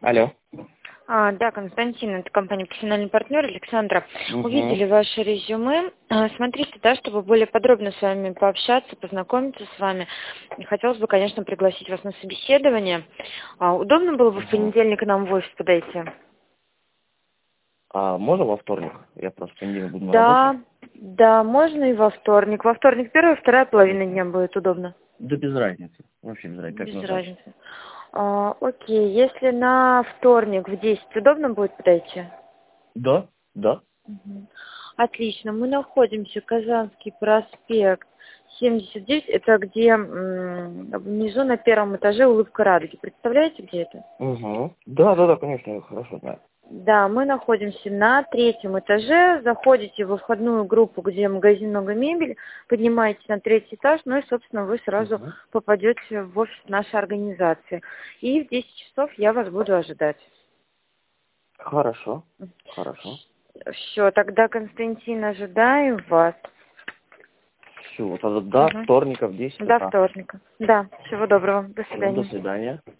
Алло. Да, Константин, это компания «Профессиональный партнер» Александра. Угу. Увидели ваше резюме. Смотрите, да, чтобы более подробно с вами пообщаться, познакомиться с вами. Хотелось бы, конечно, пригласить вас на собеседование. Удобно было бы в понедельник к нам в офис подойти? Можно во вторник? Я просто в понедельник буду на работе. Да, можно и во вторник. Во вторник первая, вторая половина дня будет удобно. Да без разницы. Вообще без разницы. Как Без назначить? разницы. Окей, если на вторник в 10 удобно будет подойти? Да, да. Мгм. Отлично. Мы находимся Казанский проспект 79. Это где внизу на первом этаже улыбка радуги. Представляете, где это? Угу. Да, конечно, я хорошо знаю. Да, мы находимся на третьем этаже. Заходите во входную группу, где магазин «Много мебели», поднимаетесь на третий этаж, ну и, собственно, вы сразу попадете в офис нашей организации. И в 10 часов я вас буду ожидать. Хорошо. Хорошо. Все, тогда, Константин, ожидаем вас. Все, тогда до вторника в 10 До утра. вторника. Да, всего доброго. До Всё, до свидания. свидания.